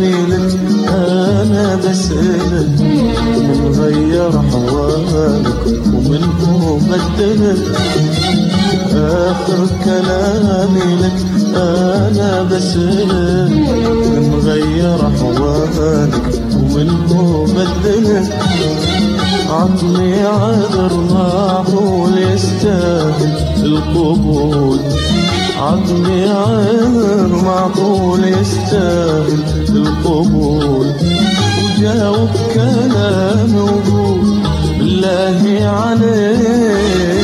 لك أنا بسألك، من غير حوالك ومن هو بدلك. آخر كلامي لك أنا بسألك، من غير حوالك ومن هو بدلك. عطني عذر معقول يستاهل القبول، عطني عذر معقول يستاهل القبول. وجاوب كلامي وقول بالله عليك.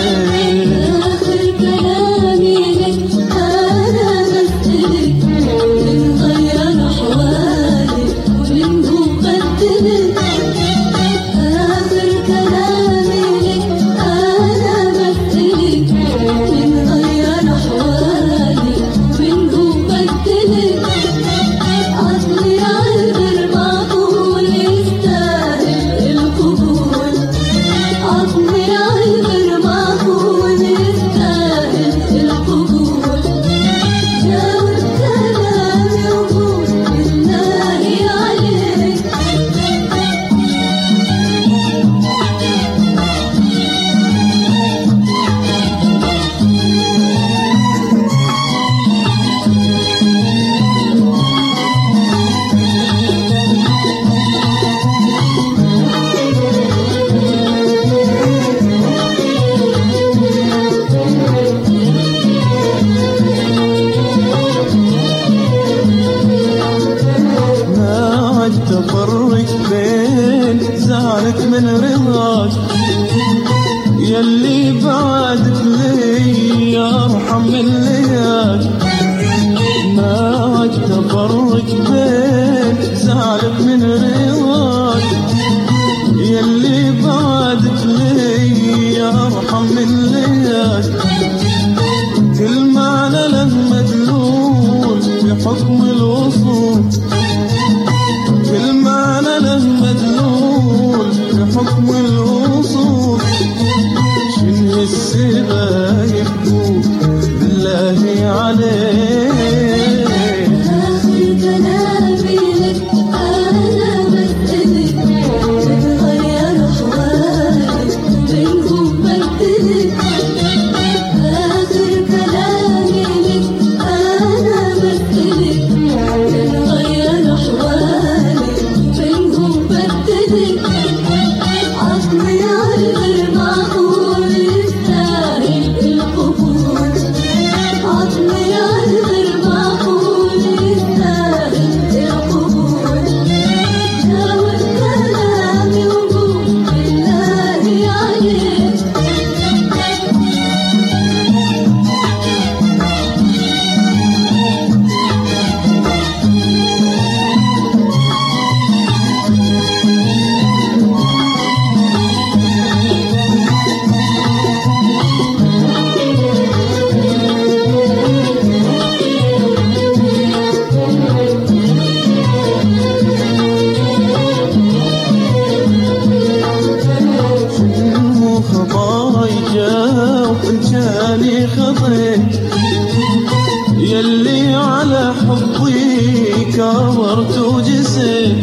تفرق بين زعلك من رضاك، يلي بعدك لي ارحم من لياك. ما عاد تفرق بين زعلك من رضاك، يلي بعدك لي ارحم من لياك. كل معنى له مدلول بحكم الوصول، كل معنى له مدلول بحكم الوصول. شنو السبا يبكون بالله عليك. آخر كلامي لك أنا بسألك، بتغير أحوالك وبينهم بدلك. آخر كلامي لك أنا بسألك، بتغير أحوالك وبينهم بدلك. عطني عذر معقول يستاهل القبول، عطني عذر معقول يستاهل القبول. جاوب كلامي وقول بالله عليك. وإنشاني خطيت يلي على حبي كبرت وجسيت.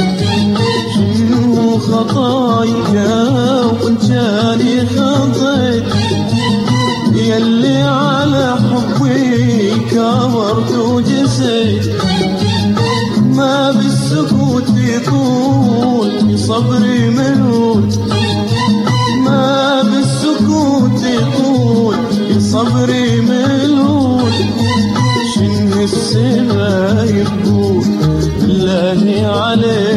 شنو خطايا وإنشاني خطيت يلي على حبي كبرت وجسيت. ما بالسكوت يطول صبري منون، ما بالسكوت يطول صبري ملول. شنو السما يقول بالله عليك.